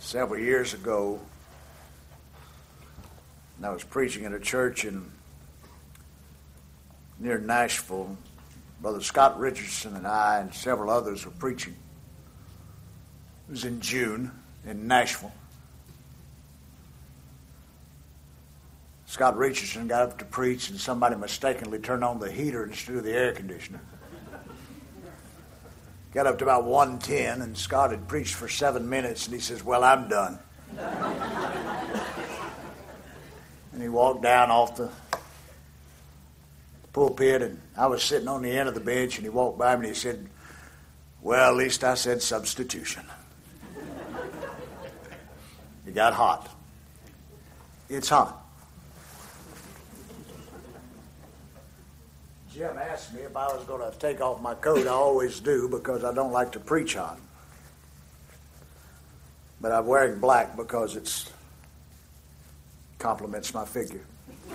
Several years ago, and I was preaching in a church near Nashville. Brother Scott Richardson and I and several others were preaching. It was in June in Nashville. Scott Richardson got up to preach, and somebody mistakenly turned on the heater instead of the air conditioner. Got up to about 1:10, and Scott had preached for 7 minutes, and he says, "Well, I'm done." And he walked down off the pulpit, and I was sitting on the end of the bench, and he walked by me and he said, "Well, at least I said substitution." It got hot. It's hot. Jim asked me if I was going to take off my coat. I always do because I don't like to preach hot. But I'm wearing black because it complements my figure.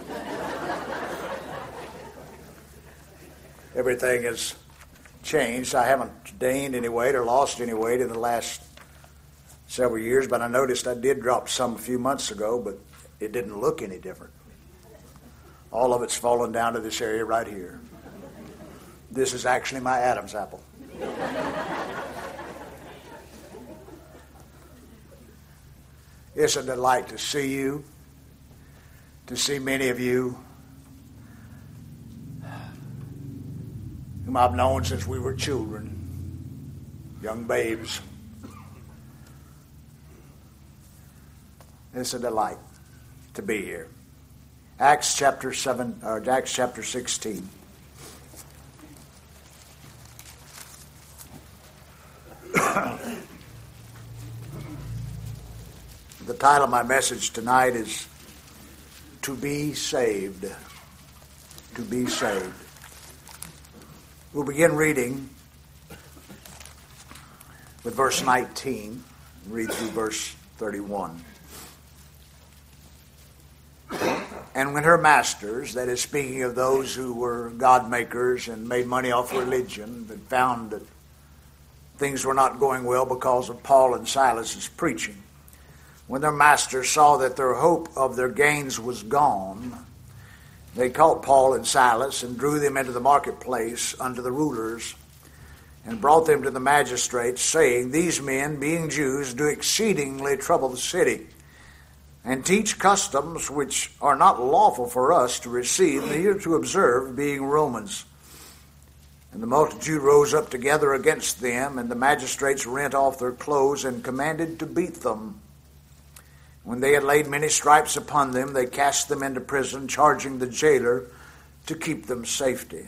Everything has changed. I haven't gained any weight or lost any weight in the last several years, but I noticed I did drop some a few months ago, but it didn't look any different. All of it's fallen down to this area right here. This is actually my Adam's apple. It's a delight to see you, to see many of you whom I've known since we were children, young babes. It's a delight to be here. Acts chapter 16. The title of my message tonight is To Be Saved. To Be Saved. We'll begin reading with verse 19 and read through verse 31. And when her masters, that is speaking of those who were God makers and made money off religion, but found that things were not going well because of Paul and Silas's preaching, when their masters saw that their hope of their gains was gone, they caught Paul and Silas and drew them into the marketplace unto the rulers and brought them to the magistrates, saying, These men, being Jews, do exceedingly trouble the city, and teach customs which are not lawful for us to receive, neither to observe, being Romans. And the multitude rose up together against them, and the magistrates rent off their clothes and commanded to beat them. When they had laid many stripes upon them, they cast them into prison, charging the jailer to keep them safely.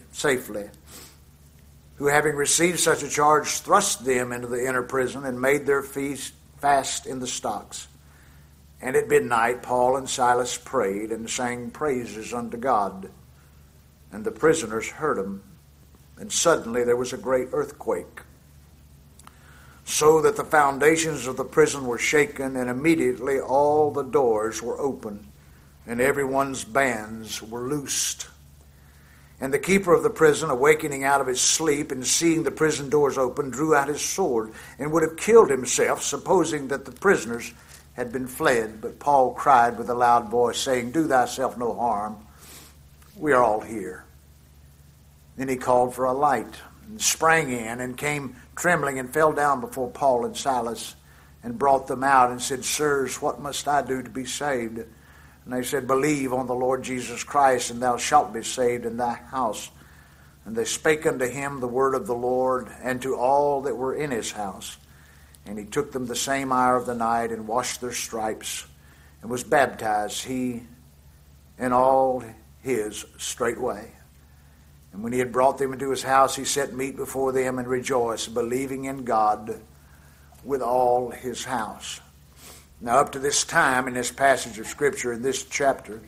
Who, having received such a charge, thrust them into the inner prison and made their feast fast in the stocks. And at midnight Paul and Silas prayed and sang praises unto God. And the prisoners heard them. And suddenly there was a great earthquake, so that the foundations of the prison were shaken, and immediately all the doors were opened, and everyone's bands were loosed. And the keeper of the prison, awakening out of his sleep and seeing the prison doors open, drew out his sword and would have killed himself, supposing that the prisoners had been fled. But Paul cried with a loud voice, saying, Do thyself no harm. We are all here. Then he called for a light and sprang in and came trembling and fell down before Paul and Silas and brought them out and said, Sirs, what must I do to be saved? And they said, Believe on the Lord Jesus Christ, and thou shalt be saved in thy house. And they spake unto him the word of the Lord, and to all that were in his house. And he took them the same hour of the night, and washed their stripes, and was baptized, he and all his straightway. And when he had brought them into his house, he set meat before them and rejoiced, believing in God with all his house. Now, up to this time in this passage of Scripture, in this chapter,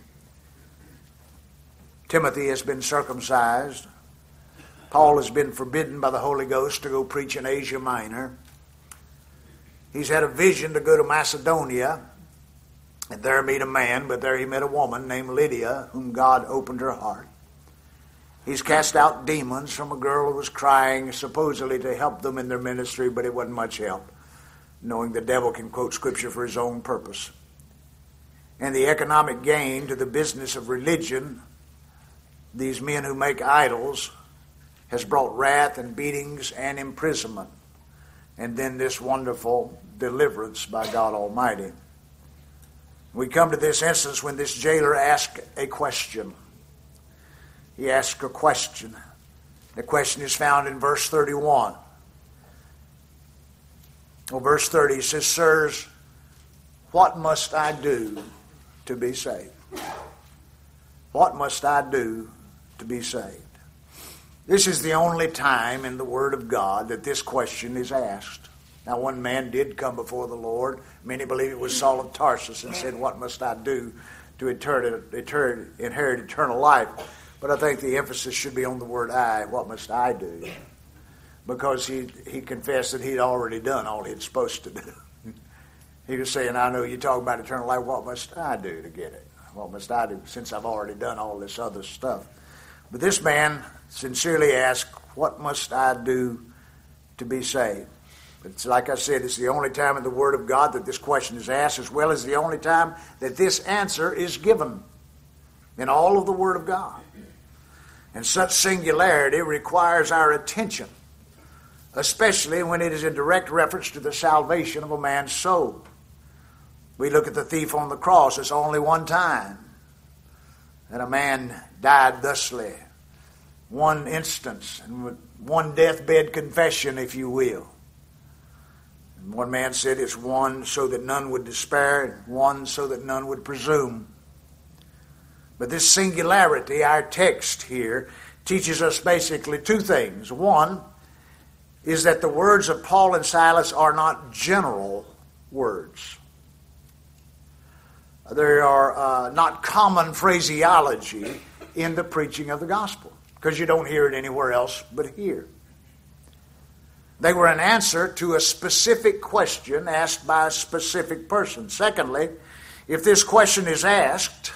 Timothy has been circumcised. Paul has been forbidden by the Holy Ghost to go preach in Asia Minor. He's had a vision to go to Macedonia and there meet a man, but there he met a woman named Lydia, whom God opened her heart. He's cast out demons from a girl who was crying, supposedly to help them in their ministry, but it wasn't much help. knowing the devil can quote Scripture for his own purpose. And the economic gain to the business of religion, these men who make idols, has brought wrath and beatings and imprisonment. And then this wonderful deliverance by God Almighty. We come to this instance when this jailer asked a question. He asked a question. The question is found in verse 31. Well, verse 30 says, "Sirs, what must I do to be saved?" What must I do to be saved? This is the only time in the Word of God that this question is asked. Now, one man did come before the Lord. Many believe it was Saul of Tarsus, and said, "What must I do to inherit eternal life?" But I think the emphasis should be on the word "I." What must I do? Because he confessed that he'd already done all he'd supposed to do. He was saying, "I know you talk about eternal life. What must I do to get it? What must I do since I've already done all this other stuff?" But this man sincerely asked, "What must I do to be saved?" It's like I said, it's the only time in the Word of God that this question is asked, as well as the only time that this answer is given in all of the Word of God. And such singularity requires our attention, especially when it is in direct reference to the salvation of a man's soul. We look at the thief on the cross. It's only one time that a man died thusly. One instance, and one deathbed confession, if you will. And one man said it's one so that none would despair, and one so that none would presume. But this singularity, our text here, teaches us basically two things. One is that the words of Paul and Silas are not general words. They are not common phraseology in the preaching of the gospel, because you don't hear it anywhere else but here. They were an answer to a specific question asked by a specific person. Secondly, if this question is asked,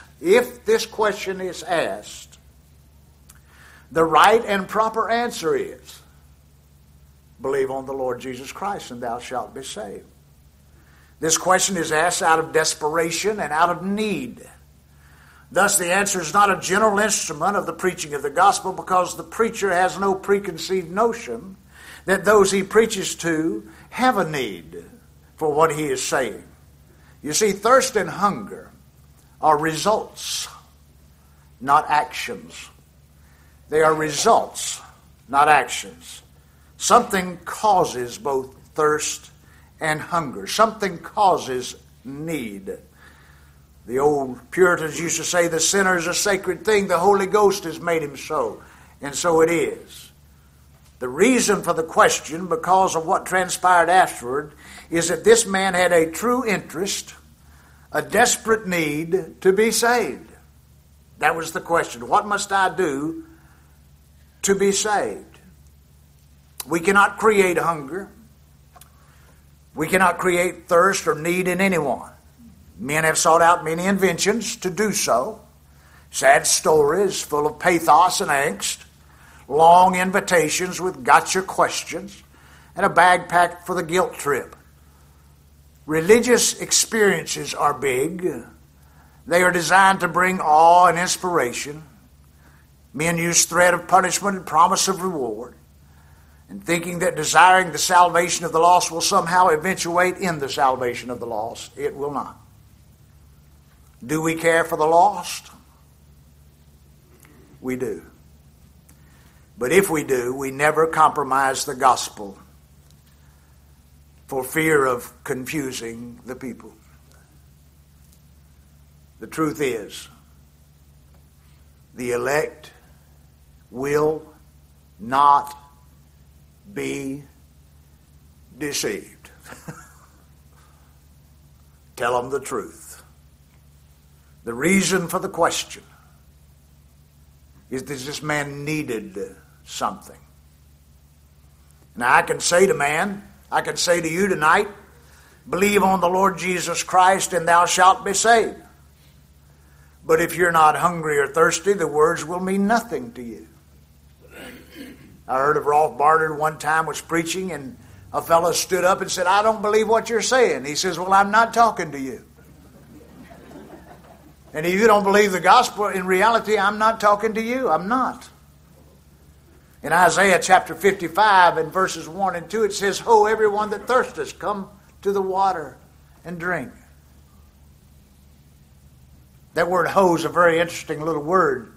the right and proper answer is, believe on the Lord Jesus Christ and thou shalt be saved. This question is asked out of desperation and out of need. Thus, the answer is not a general instrument of the preaching of the gospel, because the preacher has no preconceived notion that those he preaches to have a need for what he is saying. You see, thirst and hunger are results, not actions. They are results, not actions. Something causes both thirst and hunger. Something causes need. The old Puritans used to say, "The sinner is a sacred thing. The Holy Ghost has made him so." And so it is. The reason for the question, because of what transpired afterward, is that this man had a true interest, a desperate need to be saved. That was the question. What must I do to be saved? We cannot create hunger. We cannot create thirst or need in anyone. Men have sought out many inventions to do so. Sad stories full of pathos and angst. Long invitations with gotcha questions, and a bag packed for the guilt trip. Religious experiences are big. They are designed to bring awe and inspiration. Men use threat of punishment and promise of reward, and thinking that desiring the salvation of the lost will somehow eventuate in the salvation of the lost. It will not. Do we care for the lost? We do. But if we do, we never compromise the gospel for fear of confusing the people. The truth is, the elect will not be deceived. Tell them the truth. The reason for the question is that this man needed something. Now I can say to you tonight, believe on the Lord Jesus Christ and thou shalt be saved. But if you're not hungry or thirsty, the words will mean nothing to you. I heard of Rolf Barter one time was preaching, and A fellow stood up and said, I don't believe what you're saying. He says, well, I'm not talking to you. And if you don't believe the gospel, in reality, I'm not talking to you. I'm not. In Isaiah chapter 55 and verses 1 and 2, it says, Ho, everyone that thirsteth, come to the water and drink. That word ho is a very interesting little word.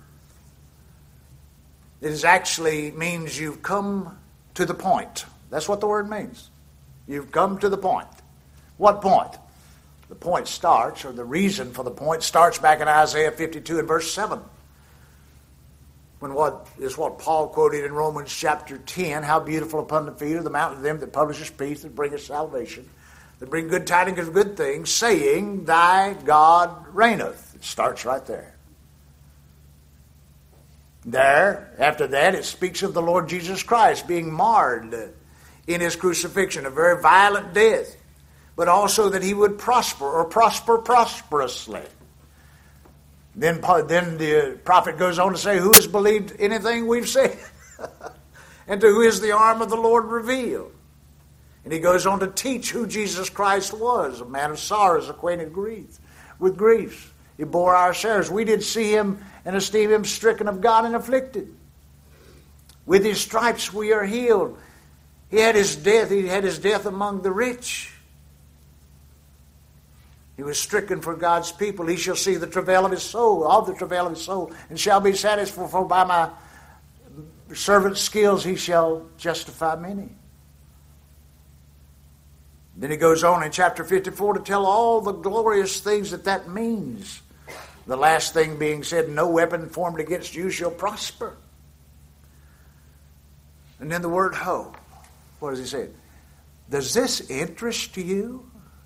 It is actually means you've come to the point. That's what the word means. You've come to the point. What point? The point starts, or the reason for the point starts back in Isaiah 52 and verse 7. When what Paul quoted in Romans chapter 10, how beautiful upon the feet of the mountain of them that publisheth peace, that bringeth salvation, that bring good tidings of good things, saying, Thy God reigneth. It starts right there. There, after that, it speaks of the Lord Jesus Christ being marred in his crucifixion, a very violent death, but also that he would prosper, or prosper prosperously. Then the prophet goes on to say, who has believed anything we've said? And to who is the arm of the Lord revealed? And he goes on to teach who Jesus Christ was, a man of sorrows, acquainted with griefs. He bore our sorrows. We did see him and esteem him stricken of God and afflicted. With his stripes we are healed. He had his death among the rich. He was stricken for God's people. He shall see the travail of his soul, all the travail of his soul, and shall be satisfied, for by my servant's skills he shall justify many. Then he goes on in chapter 54 to tell all the glorious things that means. The last thing being said, no weapon formed against you shall prosper. And then the word ho. What does he say? Does this interest you?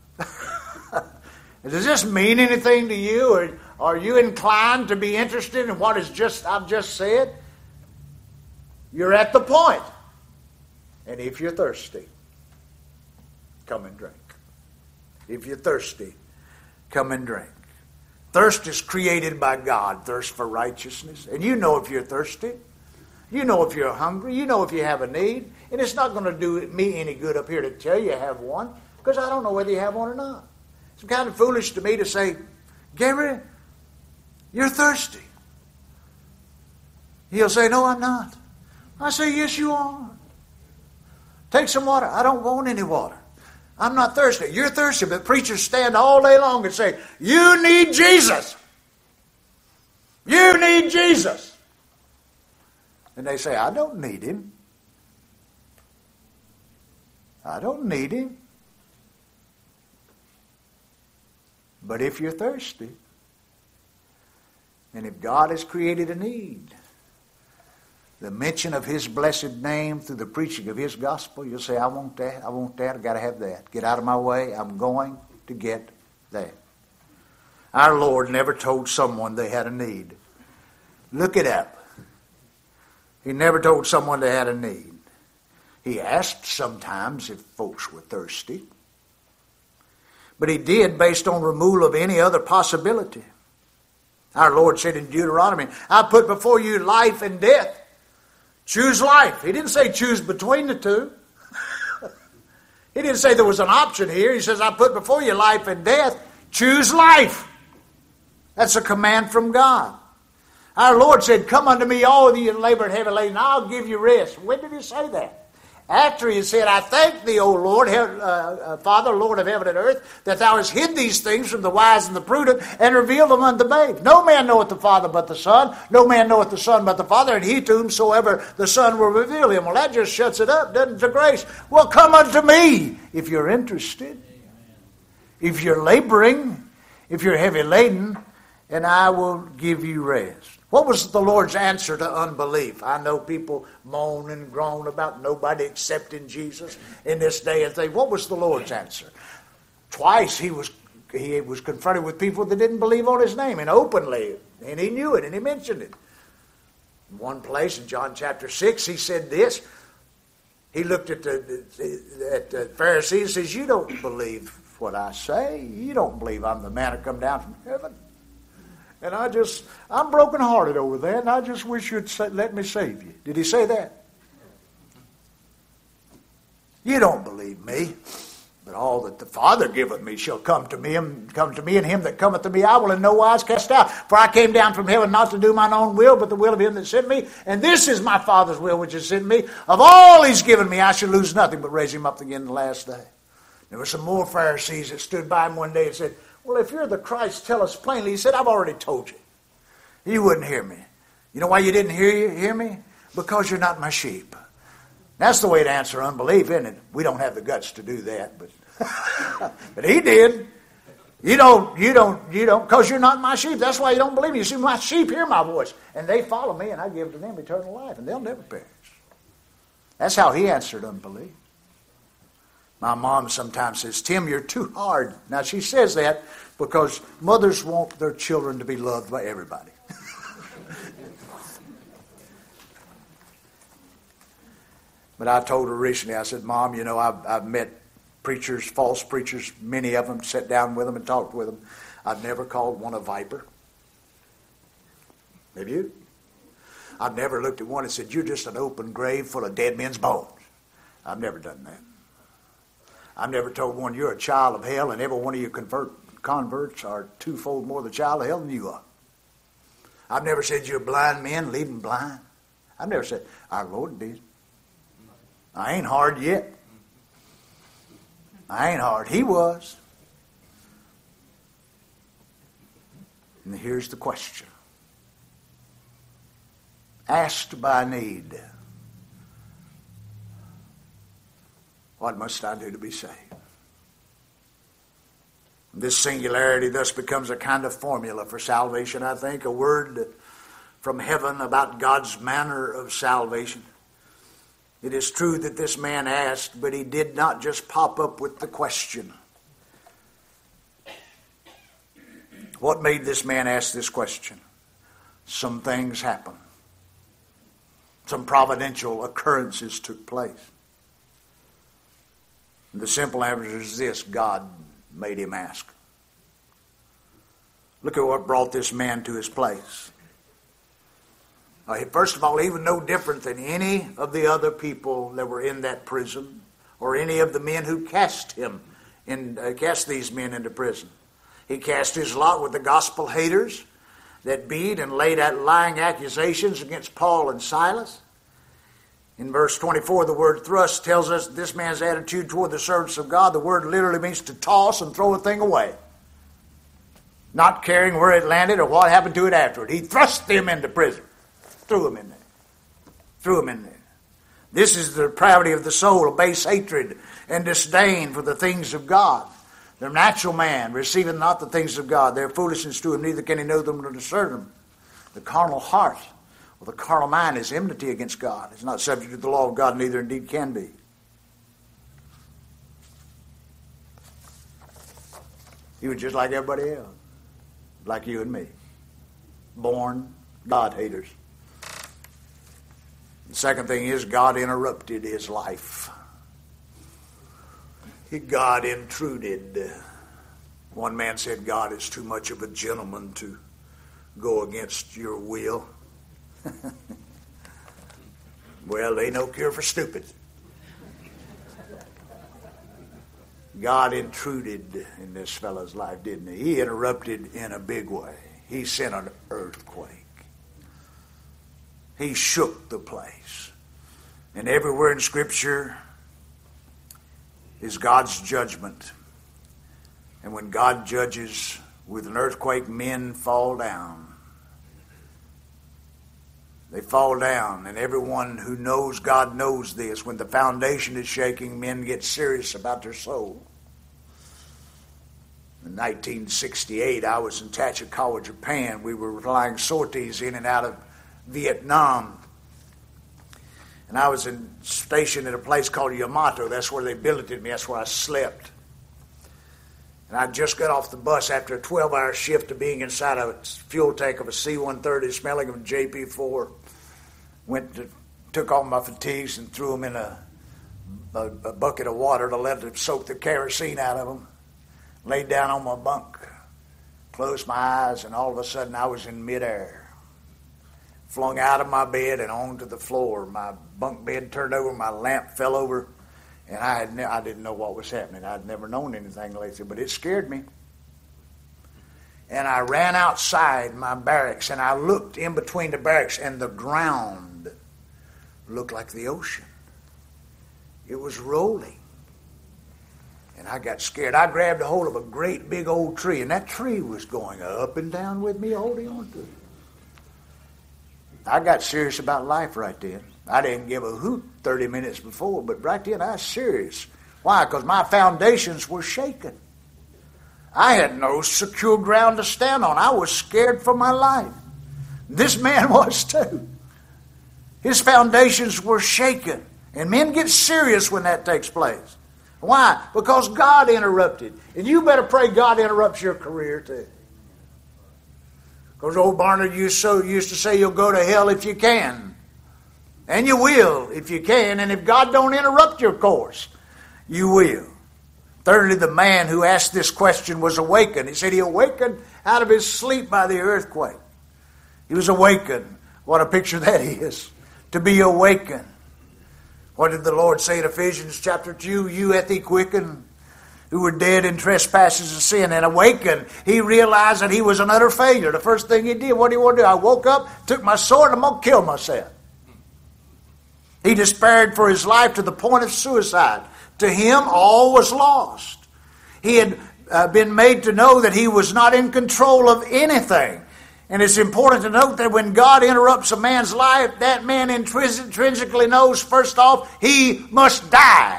Does this mean anything to you? Or are you inclined to be interested in what I've just said? You're at the point. And if you're thirsty, come and drink. If you're thirsty, come and drink. Thirst is created by God, thirst for righteousness. And you know if you're thirsty. You know if you're hungry. You know if you have a need. And it's not going to do me any good up here to tell you have one, because I don't know whether you have one or not. It's kind of foolish to me to say, Gary, you're thirsty. He'll say, no, I'm not. I say, yes, you are. Take some water. I don't want any water. I'm not thirsty. You're thirsty, but preachers stand all day long and say, you need Jesus. You need Jesus. And they say, I don't need him. I don't need him. But if you're thirsty, and if God has created a need, the mention of his blessed name through the preaching of his gospel, you'll say, I want that, I've got to have that. Get out of my way, I'm going to get that. Our Lord never told someone they had a need. Look it up. He never told someone they had a need. He asked sometimes if folks were thirsty. But he did based on removal of any other possibility. Our Lord said in Deuteronomy, I put before you life and death. Choose life. He didn't say choose between the two. He didn't say there was an option here. He says, I put before you life and death. Choose life. That's a command from God. Our Lord said, come unto me, all of you that labor and heavy laden, I'll give you rest. When did he say that? After he said, I thank thee, O Lord, Father, Lord of heaven and earth, that thou hast hid these things from the wise and the prudent, and revealed them unto babes. No man knoweth the Father but the Son. No man knoweth the Son but the Father, and he to whomsoever the Son will reveal him. Well, that just shuts it up, doesn't it, to grace? Well, come unto me if you're interested. If you're laboring, if you're heavy laden, and I will give you rest. What was the Lord's answer to unbelief? I know people moan and groan about nobody accepting Jesus in this day and thing. What was the Lord's answer? Twice he was confronted with people that didn't believe on his name, and openly, and he knew it, and he mentioned it. In one place in John chapter 6, he said this. He looked at the Pharisees and says, you don't believe what I say. You don't believe I'm the man who come down from heaven. And I'm brokenhearted over that, and I just wish you'd let me save you. Did he say that? You don't believe me. But all that the Father giveth me shall come to me, and him that cometh to me I will in no wise cast out. For I came down from heaven not to do mine own will, but the will of him that sent me. And this is my Father's will which has sent me. Of all he's given me, I shall lose nothing, but raise him up again the last day. There were some more Pharisees that stood by him one day and said, well, if you're the Christ, tell us plainly. He said, I've already told you. You wouldn't hear me. You know why you didn't hear me? Because you're not my sheep. That's the way to answer unbelief, isn't it? We don't have the guts to do that, but but he did. You don't, because you're not my sheep. That's why you don't believe me. You see, my sheep hear my voice, and they follow me, and I give to them eternal life, and they'll never perish. That's how he answered unbelief. My mom sometimes says, Tim, you're too hard. Now, she says that because mothers want their children to be loved by everybody. But I told her recently, I said, Mom, I've met preachers, false preachers, many of them, sat down with them and talked with them. I've never called one a viper. Have you? I've never looked at one and said, you're just an open grave full of dead men's bones. I've never done that. I've never told one, you're a child of hell, and every one of you converts are twofold more the child of hell than you are. I've never said you're blind men, leave them blind. I've never said, our Lord did. I ain't hard yet. I ain't hard. He was. And here's the question. Asked by need, what must I do to be saved? This singularity thus becomes a kind of formula for salvation, I think, a word from heaven about God's manner of salvation. It is true that this man asked, but he did not just pop up with the question. What made this man ask this question? Some things happened. Some providential occurrences took place. And the simple answer is this: God made him ask. Look at what brought this man to his place. First of all, he was no different than any of the other people that were in that prison, or any of the men who cast these men into prison. He cast his lot with the gospel haters that beat and laid out lying accusations against Paul and Silas. In verse 24, the word thrust tells us this man's attitude toward the servants of God. The word literally means to toss and throw a thing away, not caring where it landed or what happened to it afterward. He thrust them into prison. Threw them in there. Threw them in there. This is the depravity of the soul, a base hatred and disdain for the things of God. The natural man receiveth not the things of God. They are foolishness to him, neither can he know them nor discern them. The carnal heart, or the carnal mind, is enmity against God. It's not subject to the law of God, neither indeed can be. He was just like everybody else, like you and me. Born God-haters. The second thing is God interrupted his life. God intruded. One man said, God is too much of a gentleman to go against your will. Well, ain't no cure for stupid. God intruded in this fellow's life, didn't he? He interrupted in a big way. He sent an earthquake. He shook the place. And everywhere in Scripture is God's judgment. And when God judges with an earthquake, men fall down. They fall down. And everyone who knows God knows this. When the foundation is shaking, men get serious about their soul. In 1968, I was in Tachikawa, Japan. We were flying sorties in and out of Vietnam. And I was stationed at a place called Yamato. That's where they billeted me. That's where I slept. And I just got off the bus after a 12-hour shift of being inside a fuel tank of a C-130, smelling of a JP-4. Took all my fatigues and threw them in a bucket of water to let it soak the kerosene out of them. Laid down on my bunk, closed my eyes, and all of a sudden I was in midair. Flung out of my bed and onto the floor. My bunk bed turned over, my lamp fell over And I didn't know what was happening. I'd never known anything like that, but it scared me. And I ran outside my barracks, and I looked in between the barracks, and the ground looked like the ocean. It was rolling. And I got scared. I grabbed a hold of a great big old tree, and that tree was going up and down with me, holding on to it. I got serious about life right then. I didn't give a hoot 30 minutes before, but right then I was serious. Why? Because my foundations were shaken. I had no secure ground to stand on. I was scared for my life. This man was too. His foundations were shaken. And men get serious when that takes place. Why? Because God interrupted. And you better pray God interrupts your career too. Because old Barnard used to say you'll go to hell if you can. And you will if you can. And if God don't interrupt your course, you will. Thirdly, the man who asked this question was awakened. He said he awakened out of his sleep by the earthquake. He was awakened. What a picture that is. To be awakened. What did the Lord say in Ephesians chapter 2? You hath he quickened who were dead in trespasses and sin, and awakened. He realized that he was an utter failure. The first thing he did, what did he want to do? I woke up, took my sword, and I'm going to kill myself. He despaired for his life to the point of suicide. To him, all was lost. He had been made to know that he was not in control of anything. And it's important to note that when God interrupts a man's life, that man intrinsically knows, first off, he must die.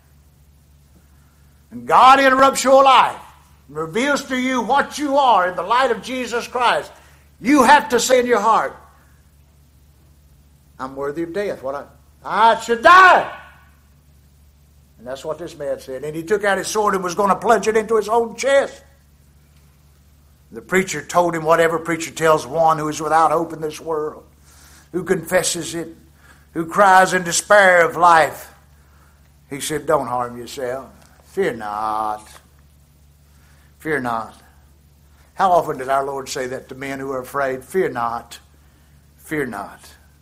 And God interrupts your life and reveals to you what you are in the light of Jesus Christ. You have to say in your heart, I'm worthy of death. I should die. And that's what this man said. And he took out his sword and was going to plunge it into his own chest. The preacher told him what every preacher tells one who is without hope in this world, who confesses it, who cries in despair of life. He said, don't harm yourself. Fear not. Fear not. How often did our Lord say that to men who are afraid? Fear not. Fear not.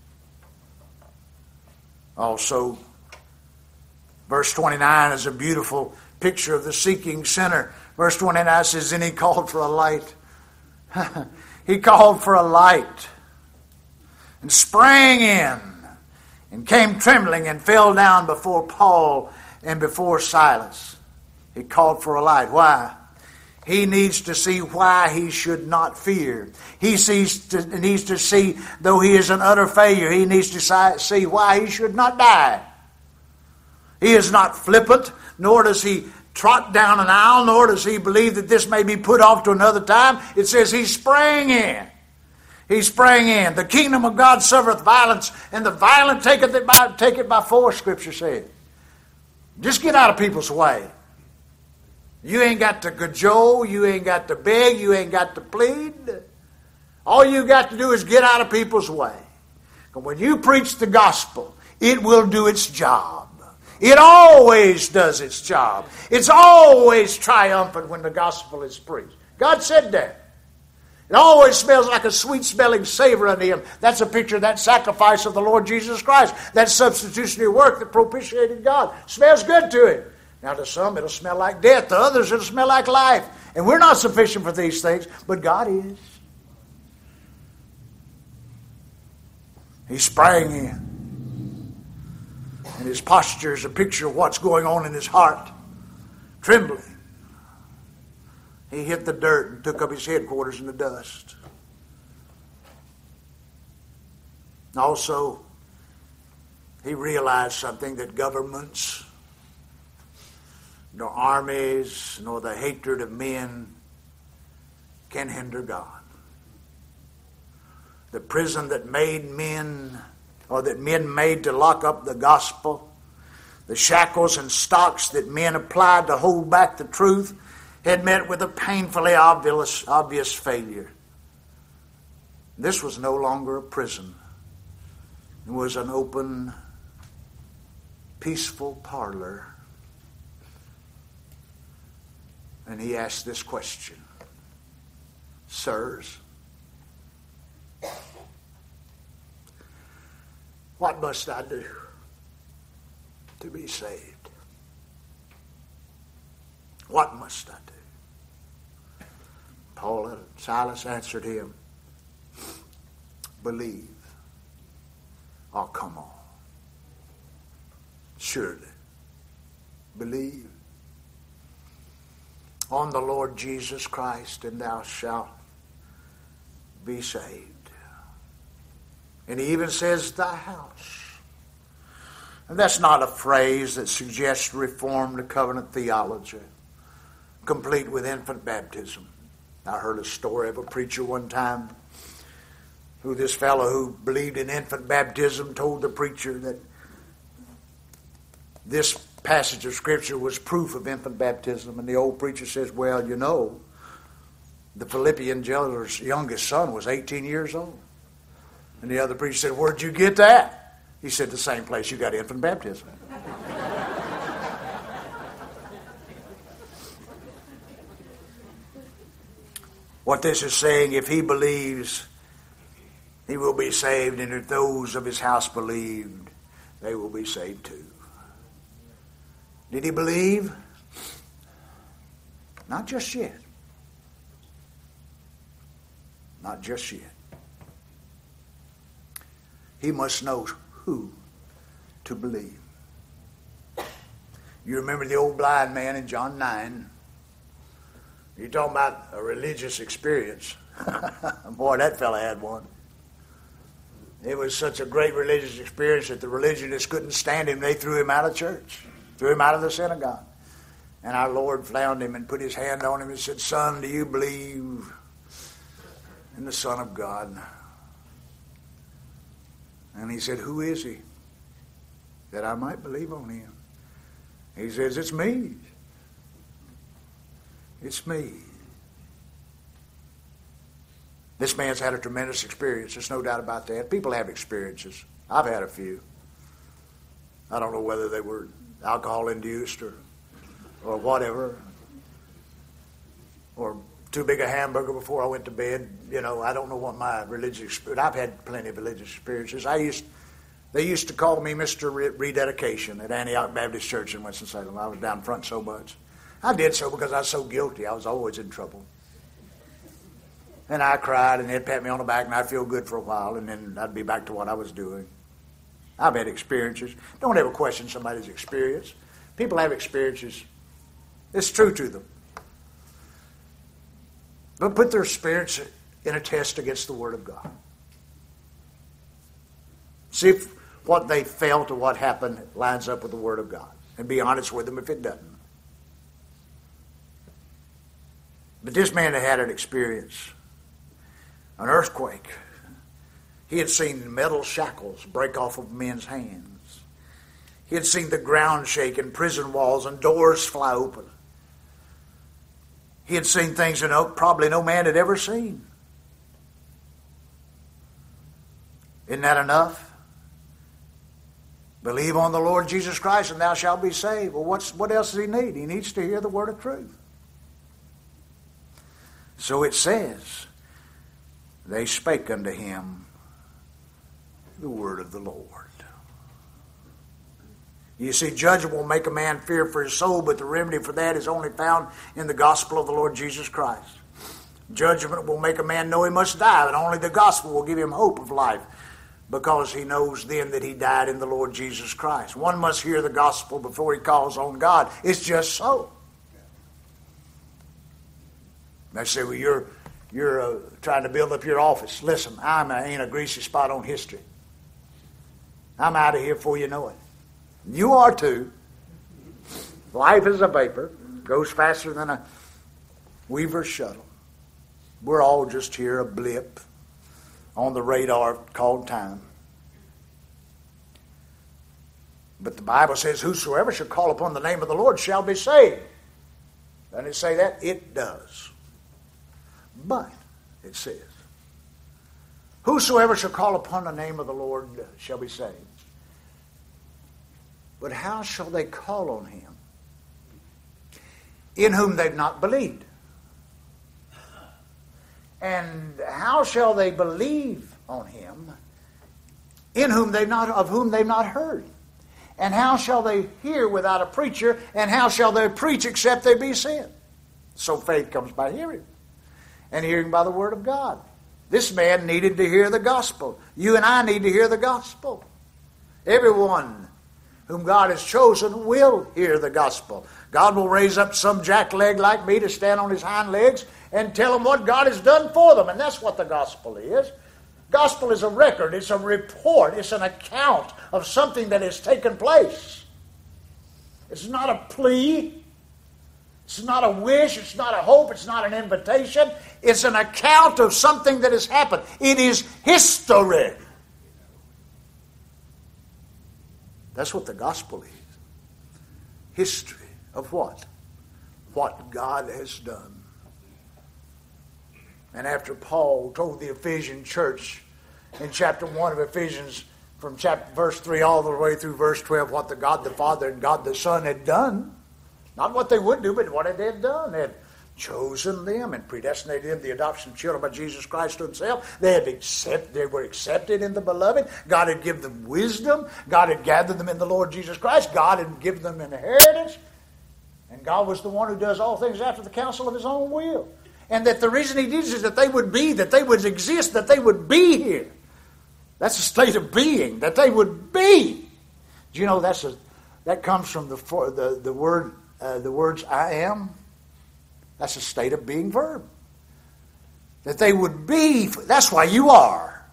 Also, verse 29 is a beautiful picture of the seeking sinner. Verse 29 says, then he called for a light. He called for a light and sprang in and came trembling and fell down before Paul and before Silas. He called for a light. Why? He needs to see why he should not fear. He needs to see, though he is an utter failure, he needs to see why he should not die. He is not flippant, nor does he trot down an aisle, nor does he believe that this may be put off to another time. It says he sprang in. He sprang in. The kingdom of God suffereth violence, and the violent take it by force, Scripture says. Just get out of people's way. You ain't got to cajole, you ain't got to beg, you ain't got to plead. All you got to do is get out of people's way. And when you preach the gospel, it will do its job. It always does its job. It's always triumphant when the gospel is preached. God said that. It always smells like a sweet-smelling savor unto him. That's a picture of that sacrifice of the Lord Jesus Christ. That substitutionary work that propitiated God. Smells good to him. Now to some it'll smell like death. To others it'll smell like life. And we're not sufficient for these things, but God is. He sprang in. And his posture is a picture of what's going on in his heart. Trembling. He hit the dirt and took up his headquarters in the dust. Also, he realized something, that governments, nor armies, nor the hatred of men can hinder God. The prison that made men, or that men made to lock up the gospel, the shackles and stocks that men applied to hold back the truth, had met with a painfully obvious failure. This was no longer a prison. It was an open, peaceful parlor. And he asked this question, sirs, what must I do to be saved? What must I do? Paul and Silas answered him, believe. Oh, come on. Surely. Believe on the Lord Jesus Christ, and thou shalt be saved. And he even says, thy house. And that's not a phrase that suggests Reformed covenant theology, complete with infant baptism. I heard a story of a preacher one time who this fellow who believed in infant baptism told the preacher that this passage of Scripture was proof of infant baptism. And the old preacher says, well, you know, the Philippian jailer's youngest son was 18 years old. And the other preacher said, where'd you get that? He said, the same place you got infant baptism. What this is saying, if he believes, he will be saved, and if those of his house believed, they will be saved too. Did he believe? Not just yet. Not just yet. He must know who to believe. You remember the old blind man in John 9? You're talking about a religious experience. Boy, that fella had one. It was such a great religious experience that the religionists couldn't stand him. They threw him out of church, threw him out of the synagogue. And our Lord found him and put his hand on him and said, son, do you believe in the Son of God? And he said, who is he? That I might believe on him. He says, it's me. It's me. This man's had a tremendous experience. There's no doubt about that. People have experiences. I've had a few. I don't know whether they were alcohol-induced or whatever. Or too big a hamburger before I went to bed. You know, I don't know what my religious experience. I've had plenty of religious experiences. They used to call me Mr. Rededication at Antioch Baptist Church in Winston-Salem. I was down front so much. I did so because I was so guilty. I was always in trouble. And I cried, and they'd pat me on the back, and I'd feel good for a while, and then I'd be back to what I was doing. I've had experiences. Don't ever question somebody's experience. People have experiences. It's true to them. But put their experience in a test against the Word of God. See if what they felt or what happened lines up with the Word of God. And be honest with them if it doesn't. But this man had an experience. An earthquake. He had seen metal shackles break off of men's hands. He had seen the ground shake and prison walls and doors fly open. He had seen things that probably no man had ever seen. Isn't that enough? Believe on the Lord Jesus Christ and thou shalt be saved. Well, what else does he need? He needs to hear the word of truth. So it says, they spake unto him the word of the Lord. You see, judgment will make a man fear for his soul, but the remedy for that is only found in the gospel of the Lord Jesus Christ. Judgment will make a man know he must die, and only the gospel will give him hope of life, because he knows then that he died in the Lord Jesus Christ. One must hear the gospel before he calls on God. It's just so. They say, well, you're trying to build up your office. Listen, ain't a greasy spot on history. I'm out of here before you know it. You are too. Life is a vapor. Goes faster than a Weaver's shuttle. We're all just here, a blip on the radar called time. But the Bible says, whosoever shall call upon the name of the Lord shall be saved. Doesn't it say that? It does. But, it says, whosoever shall call upon the name of the Lord shall be saved. But how shall they call on him in whom they've not believed? And how shall they believe on him of whom they've not heard? And how shall they hear without a preacher? And how shall they preach except they be sent? So faith comes by hearing, and hearing by the word of God. This man needed to hear the gospel. You and I need to hear the gospel. Everyone whom God has chosen will hear the gospel. God will raise up some jackleg like me to stand on his hind legs and tell them what God has done for them. And that's what the gospel is. Gospel is a record. It's a report. It's an account of something that has taken place. It's not a plea. It's not a wish. It's not a hope. It's not an invitation. It's an account of something that has happened. It is history. That's what the gospel is. History of what? What God has done. And after Paul told the Ephesian church in chapter 1 of Ephesians, from verse 3 all the way through verse 12, what the God the Father and God the Son had done, not what they would do, but what they had done. They had chosen them and predestinated them, the adoption of children by Jesus Christ to himself. They were accepted in the beloved. God had given them wisdom. God had gathered them in the Lord Jesus Christ. God had given them an inheritance. And God was the one who does all things after the counsel of his own will. And that the reason he did is that they would be, that they would exist, that they would be here. That's a state of being, that they would be. Do you know that comes from the words I am? That's a state of being verb. That they would be, that's why you are.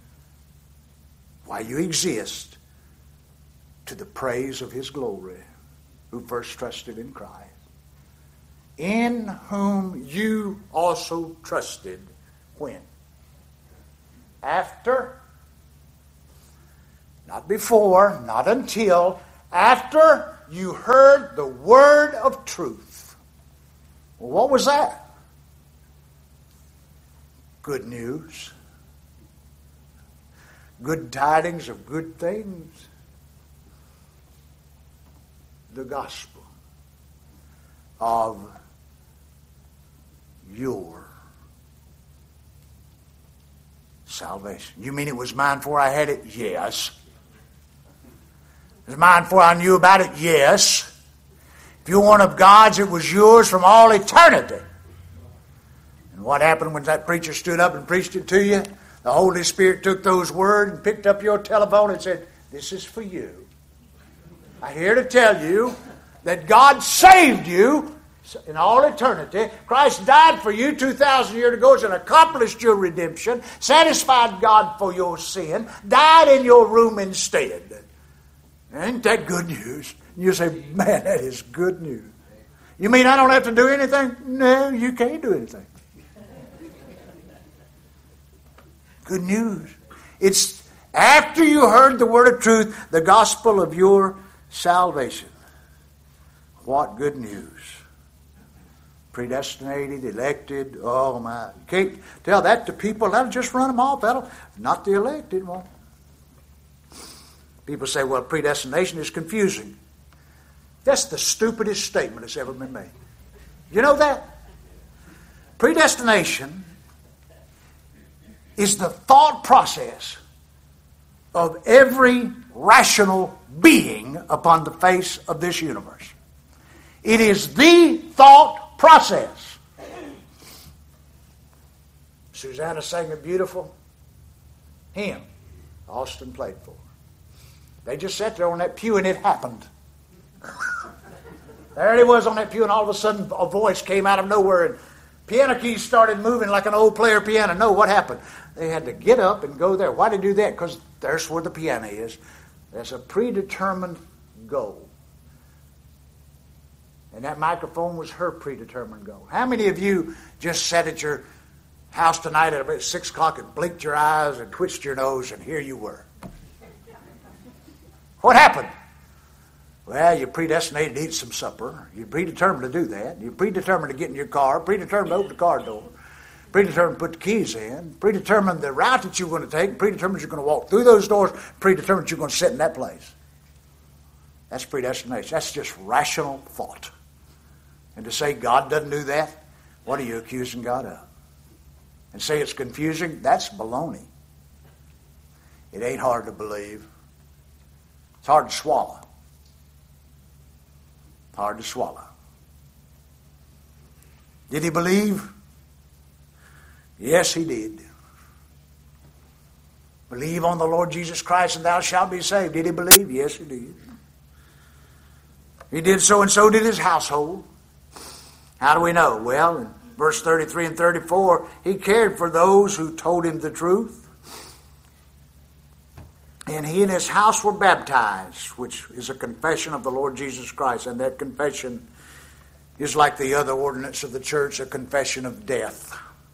Why you exist. To the praise of his glory, who first trusted in Christ. In whom you also trusted. When? After. Not before, not until. After you heard the word of truth. Well, what was that? Good news. Good tidings of good things. The gospel of your salvation. You mean it was mine before I had it? Yes. It was mine before I knew about it? Yes. If you're one of God's, it was yours from all eternity. And what happened when that preacher stood up and preached it to you? The Holy Spirit took those words and picked up your telephone and said, this is for you. I'm here to tell you that God saved you in all eternity. Christ died for you 2,000 years ago and accomplished your redemption, satisfied God for your sin, died in your room instead. Ain't that good news? You say, man, that is good news. You mean I don't have to do anything? No, you can't do anything. Good news. It's after you heard the word of truth, the gospel of your salvation. What good news. Predestinated, elected, oh my. You can't tell that to people. That'll just run them off. Not the elected one. People say, well, predestination is confusing. That's the stupidest statement that's ever been made. You know that? Predestination is the thought process of every rational being upon the face of this universe. It is the thought process. Susanna sang a beautiful hymn. Austin played for her. They just sat there on that pew and it happened. There it was on that pew, and all of a sudden a voice came out of nowhere and piano keys started moving like an old player piano. No, what happened? They had to get up and go there. Why did they do that? Because there's where the piano is. There's a predetermined goal. And that microphone was her predetermined goal. How many of you just sat at your house tonight at about 6 o'clock and blinked your eyes and twitched your nose, and here you were? What happened? Well, you're predestinated to eat some supper. You're predetermined to do that. You're predetermined to get in your car, predetermined to open the car door, predetermined to put the keys in, predetermined the route that you're going to take, predetermined you're going to walk through those doors, predetermined you're going to sit in that place. That's predestination. That's just rational thought. And to say God doesn't do that, what are you accusing God of? And say it's confusing, that's baloney. It ain't hard to believe. It's hard to swallow. Hard to swallow. Did he believe? Yes, he did. Believe on the Lord Jesus Christ and thou shalt be saved. Did he believe? Yes, he did. He did so, and so did his household. How do we know? Well, in verse 33 and 34, he cared for those who told him the truth. And he and his house were baptized, which is a confession of the Lord Jesus Christ. And that confession is like the other ordinance of the church, a confession of death.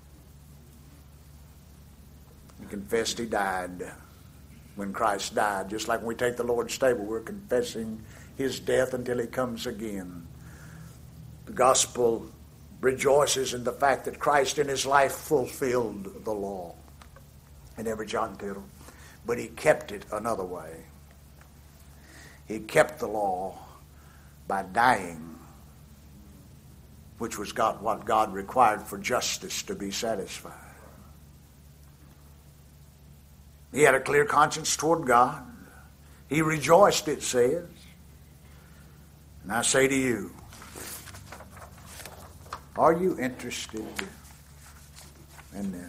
He confessed he died when Christ died. Just like when we take the Lord's table, we're confessing his death until he comes again. The gospel rejoices in the fact that Christ in his life fulfilled the law in every jot and tittle. But he kept it another way. He kept the law by dying, which was what God required for justice to be satisfied. He had a clear conscience toward God. He rejoiced, it says. And I say to you, are you interested in that?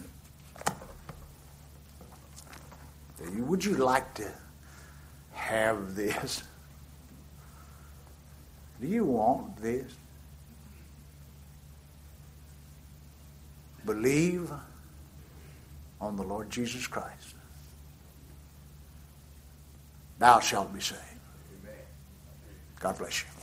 Would you like to have this? Do you want this? Believe on the Lord Jesus Christ. Thou shalt be saved. God bless you.